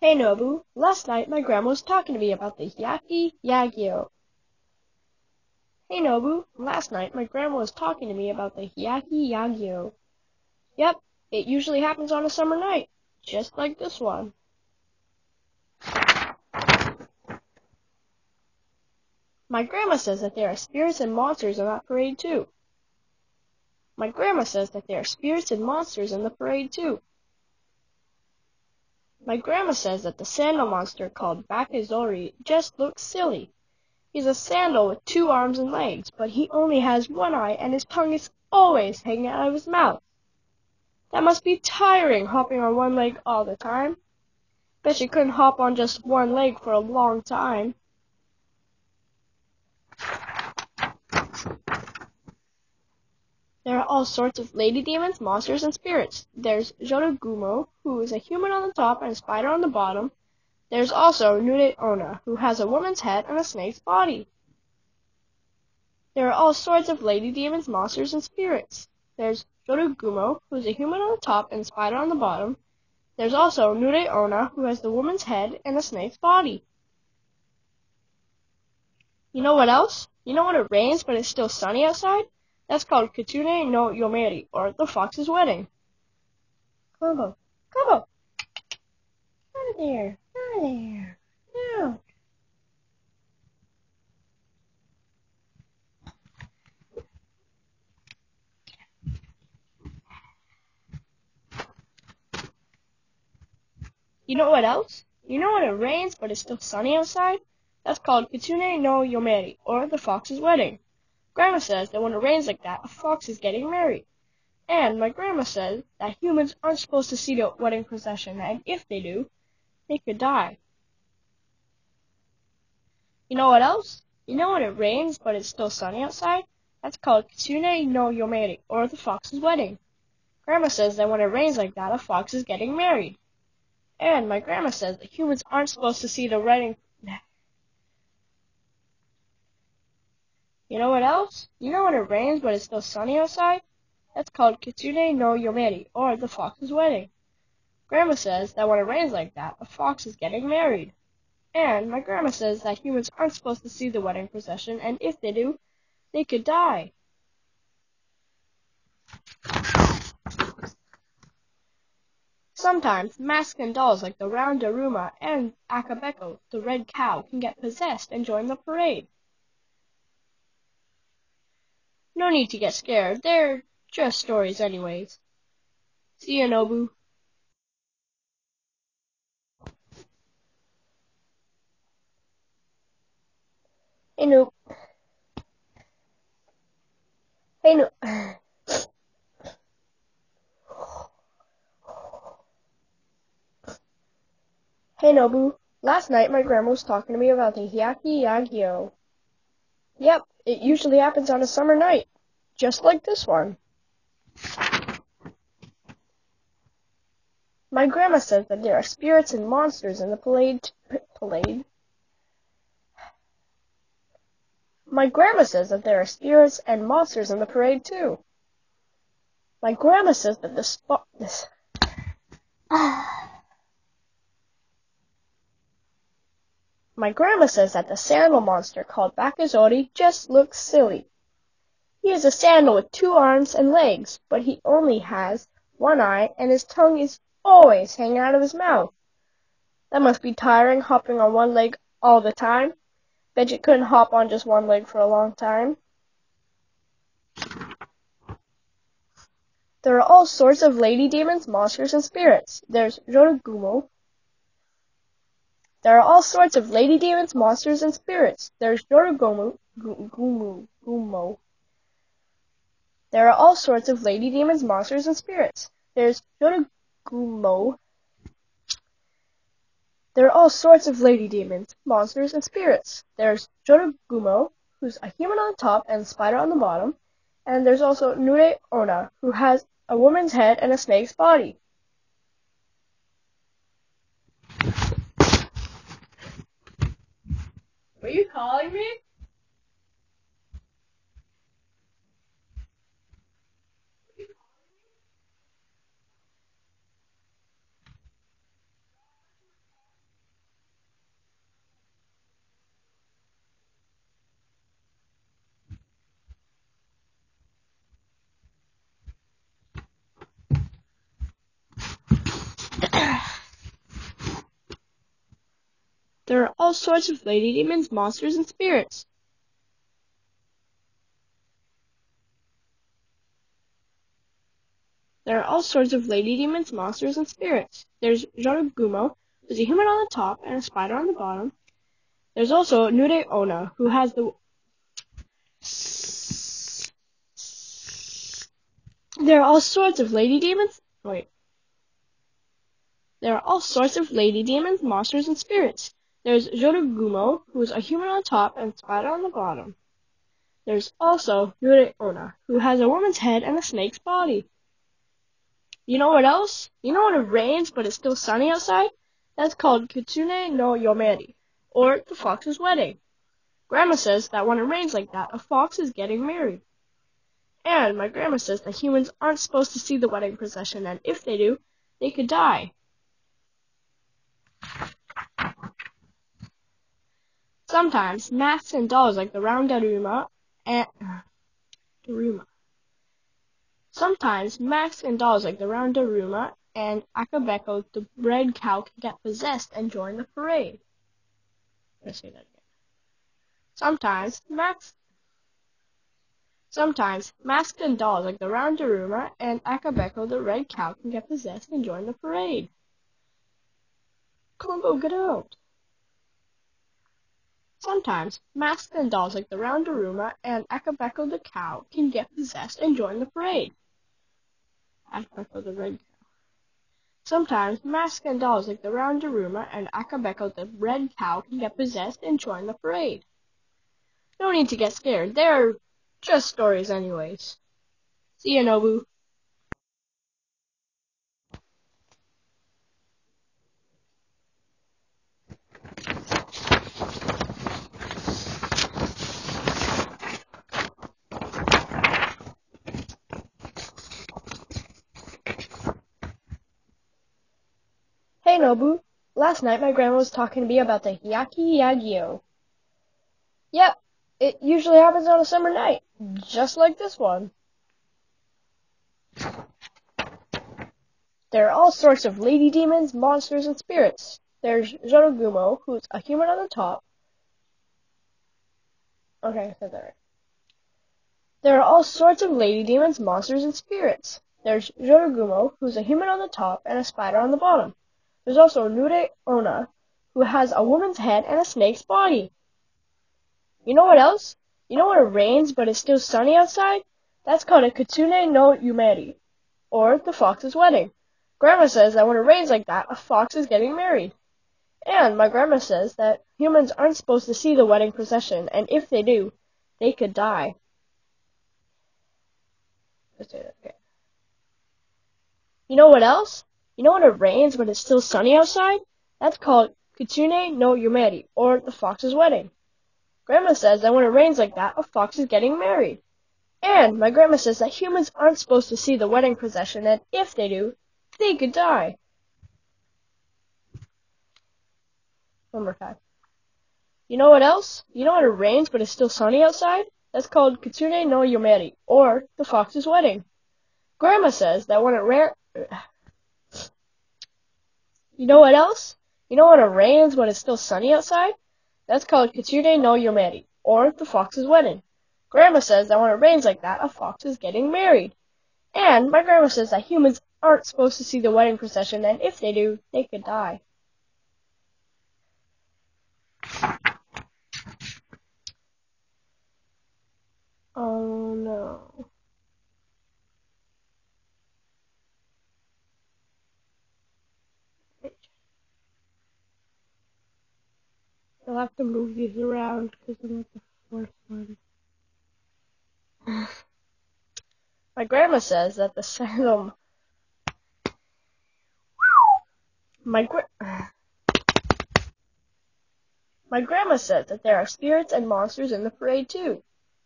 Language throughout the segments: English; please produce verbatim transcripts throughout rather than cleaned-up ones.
Hey Nobu, last night my grandma was talking to me about the Hyakki Yagyo. Hey Nobu, last night my grandma was talking to me about the Hyakki Yagyo. Yep, it usually happens on a summer night, just like this one. My grandma says that there are spirits and monsters in that parade too. My grandma says that there are spirits and monsters in the parade too. My grandma says that the sandal monster called Bakazori just looks silly. He's a sandal with two arms and legs, but he only has one eye and his tongue is always hanging out of his mouth. That must be tiring, hopping on one leg all the time. Bet you couldn't hop on just one leg for a long time. There are all sorts of lady demons, monsters, and spirits. There's Jodogumo, who is a human on the top and a spider on the bottom. There's also Nude Onna, who has a woman's head and a snake's body. There are all sorts of lady demons, monsters, and spirits. There's Jodogumo, who is a human on the top and a spider on the bottom. There's also Nude Onna, who has the woman's head and a snake's body. You know what else? You know when it rains but it's still sunny outside? That's called Kitsune no Yomeri, or the fox's wedding. Kobo, Kobo, out of there, out of there, no. You know what else? You know when it rains but it's still sunny outside? That's called Kitsune no Yomeri, or the fox's wedding. Grandma says that when it rains like that, a fox is getting married. And my grandma says that humans aren't supposed to see the wedding procession, and if they do, they could die. You know what else? You know when it rains but it's still sunny outside? That's called Kitsune no Yomeri, or the fox's wedding. Grandma says that when it rains like that, a fox is getting married. And my grandma says that humans aren't supposed to see the wedding. You know what else? You know when it rains but it's still sunny outside? That's called Kitsune no Yomeri, or the fox's wedding. Grandma says that when it rains like that, a fox is getting married. And my grandma says that humans aren't supposed to see the wedding procession, and if they do, they could die. Sometimes masculine dolls like the round Daruma and Akabeko, the red cow, can get possessed and join the parade. No need to get scared, they're just stories anyways. See ya, Nobu. Hey, Noob. Hey, Noob. Hey, Nobu. Last night my grandma was talking to me about the Hyakki Yagyo. Yep, it usually happens on a summer night, just like this one. My grandma says that there are spirits and monsters in the parade. Parade. My grandma says that there are spirits and monsters in the parade too. My grandma says that the spot. This. My grandma says that the sandal monster called Bakazori just looks silly. He is a sandal with two arms and legs, but he only has one eye and his tongue is always hanging out of his mouth. That must be tiring, hopping on one leg all the time. Bet you couldn't hop on just one leg for a long time. There are all sorts of lady demons, monsters, and spirits. There's Jodogumo. There are all sorts of lady demons, monsters, and spirits. There's Jodogumo. Gumo. Gumo. There are all sorts of lady demons, monsters, and spirits. There's Jodogumo. There are all sorts of lady demons, monsters, and spirits. There's Jodogumo, who's a human on the top and a spider on the bottom. And there's also Nude Onna, who has a woman's head and a snake's body. Were you calling me? There are all sorts of lady demons, monsters, and spirits. There are all sorts of lady demons, monsters, and spirits. There's Jodogumo, who's a human on the top and a spider on the bottom. There's also Nude Ona, who has the... There are all sorts of lady demons... Wait. There are all sorts of lady demons, monsters, and spirits. There's Jodogumo, who is a human on top and a spider on the bottom. There's also Nude Ona, who has a woman's head and a snake's body. You know what else? You know when it rains but it's still sunny outside? That's called Kitsune no Yomeri, or the fox's wedding. Grandma says that when it rains like that, a fox is getting married. And my grandma says that humans aren't supposed to see the wedding procession, and if they do, they could die. Sometimes, masks and dolls like the round Daruma and... Daruma. Sometimes, masks and dolls like the round Daruma and Akabeko, the red cow, can get possessed and join the parade. Let's say that again. Sometimes, masks... Sometimes, masked and dolls like the round Daruma and Akabeko, the red cow, can get possessed and join the parade. Columbo, get out! Sometimes, masked and dolls like the round Daruma and Akabeko, the cow, can get possessed and join the parade. Akabeko, the red cow. Sometimes, masked and dolls like the round Daruma and Akabeko, the red cow, can get possessed and join the parade. No need to get scared. They're just stories anyways. See ya, Nobu. Hey, Nobu. Last night my grandma was talking to me about the Hyakki Yagyo. Yep, it usually happens on a summer night, just like this one. There are all sorts of lady demons, monsters, and spirits. There's Jodogumo, who's a human on the top. Okay, I said that right. There are all sorts of lady demons, monsters, and spirits. There's Jodogumo, who's a human on the top and a spider on the bottom. There's also Nude Ona, who has a woman's head and a snake's body. You know what else? You know when it rains but it's still sunny outside? That's called a Kitsune no Yomeri, or the fox's wedding. Grandma says that when it rains like that, a fox is getting married. And my grandma says that humans aren't supposed to see the wedding procession, and if they do, they could die. Let's say that again. You know what else? You know when it rains but it's still sunny outside? That's called Kitsune no Yomeri, or the fox's wedding. Grandma says that when it rains like that, a fox is getting married. And my grandma says that humans aren't supposed to see the wedding procession, and if they do, they could die. One more time. You know what else? You know when it rains but it's still sunny outside? That's called Kitsune no Yomeri, or the fox's wedding. Grandma says that when it ra- You know what else? You know when it rains but it's still sunny outside? That's called Kitsune no Yomeri, or the fox's wedding. Grandma says that when it rains like that, a fox is getting married. And my grandma says that humans aren't supposed to see the wedding procession, and if they do, they could die. Oh no. I'll have to move these around because I'm at the fourth one. My grandma says that the Salem... My gra- My grandma says that there are spirits and monsters in the parade too.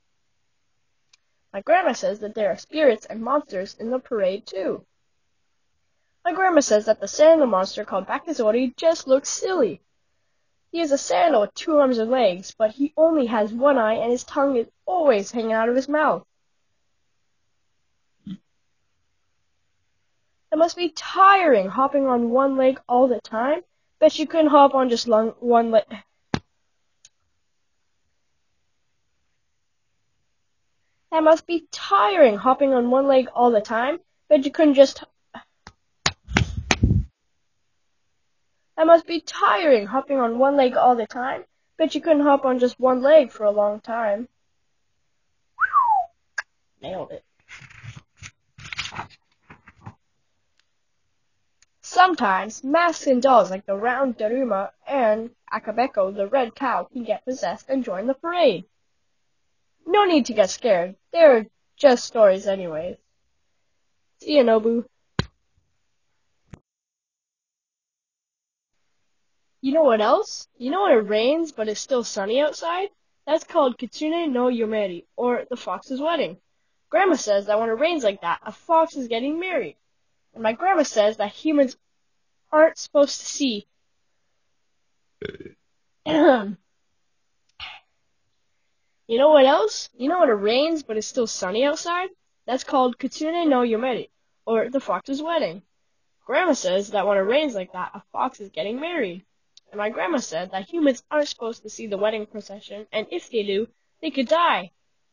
My grandma says that there are spirits and monsters in the parade too. My grandma says that the sandal monster called Bakazori just looks silly. He is a sandal with two arms and legs, but he only has one eye and his tongue is always hanging out of his mouth. It must be tiring hopping on one leg all the time, Bet you couldn't hop on just long, one leg. That must be tiring, hopping on one leg all the time. Bet you couldn't just... That must be tiring, hopping on one leg all the time. Bet you couldn't hop on just one leg for a long time. Nailed it. Sometimes, masks and dolls like the round Daruma and Akabeko, the red cow, can get possessed and join the parade. No need to get scared. They're just stories anyways. See ya, Nobu. You know what else? You know when it rains but it's still sunny outside? That's called Kitsune no Yomeri, or the fox's wedding. Grandma says that when it rains like that, a fox is getting married. And my grandma says that humans aren't supposed to see. You know what else? You know when it rains but it's still sunny outside? That's called Kitsune no Yomeri, or the fox's wedding. Grandma says that when it rains like that, a fox is getting married. And my grandma said that humans aren't supposed to see the wedding procession, and if they do, they could die.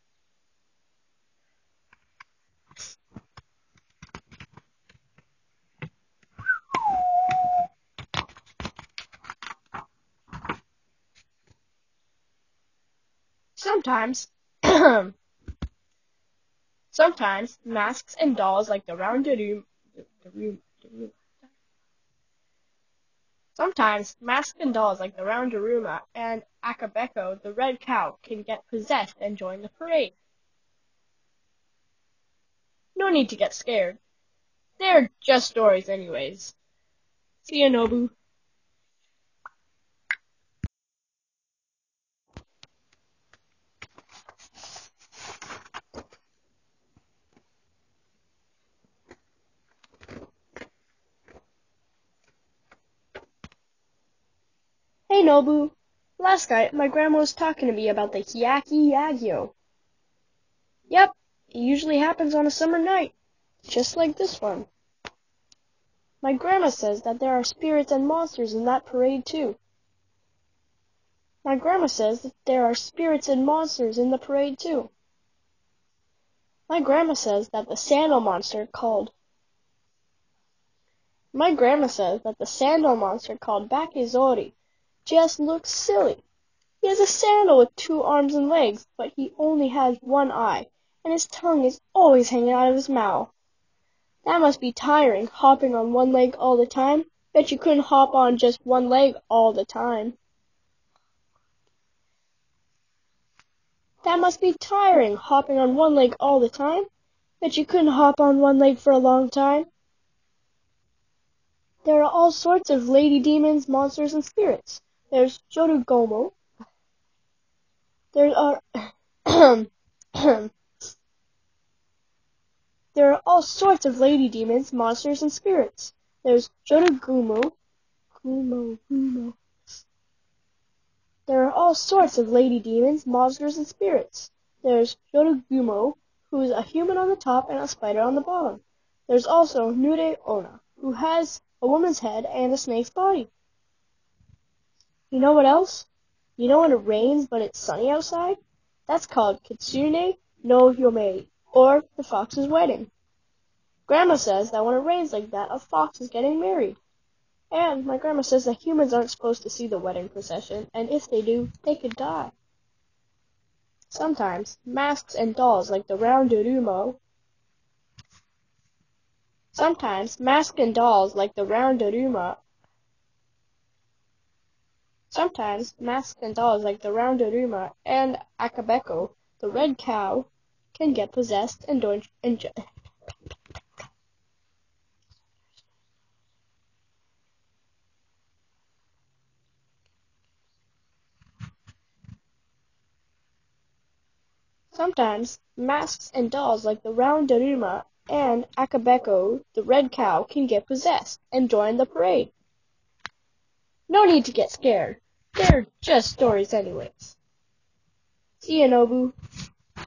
Sometimes, sometimes masks and dolls like the round room, the room, the room. Sometimes masks and dolls like the round Daruma and Akabeko, the red cow, can get possessed and join the parade. No need to get scared. They're just stories anyways. See ya, Nobu. Hey, Nobu. Last night, my grandma was talking to me about the Hyakki Yagyo. Yep, it usually happens on a summer night, just like this one. My grandma says that there are spirits and monsters in that parade, too. My grandma says that there are spirits and monsters in the parade, too. My grandma says that the sandal monster called... My grandma says that the sandal monster called Bakezori just looks silly. He has a sandal with two arms and legs, but he only has one eye, and his tongue is always hanging out of his mouth. That must be tiring, hopping on one leg all the time. Bet you couldn't hop on just one leg all the time. That must be tiring, hopping on one leg all the time. Bet you couldn't hop on one leg for a long time. There are all sorts of lady demons, monsters, and spirits. There's Jorugomo. There are... There are all sorts of lady demons, monsters, and spirits. There's Jorugumo. Gumo, Gumo. There are all sorts of lady demons, monsters, and spirits. There's Jorugumo, who is a human on the top and a spider on the bottom. There's also Nure Onna, who has a woman's head and a snake's body. You know what else? You know when it rains but it's sunny outside? That's called Kitsune no Yomei, or the fox's wedding. Grandma says that when it rains like that, a fox is getting married. And my grandma says that humans aren't supposed to see the wedding procession, and if they do, they could die. Sometimes, masks and dolls like the round Darumo. Sometimes, masks and dolls like the round Daruma. Sometimes, masks and dolls like the round Daruma and Akabeko, the red cow, can get possessed and join. And Sometimes, masks and dolls like the round Daruma and Akabeko, the red cow, can get possessed and join the parade. No need to get scared. They're just stories anyways. See ya, Nobu.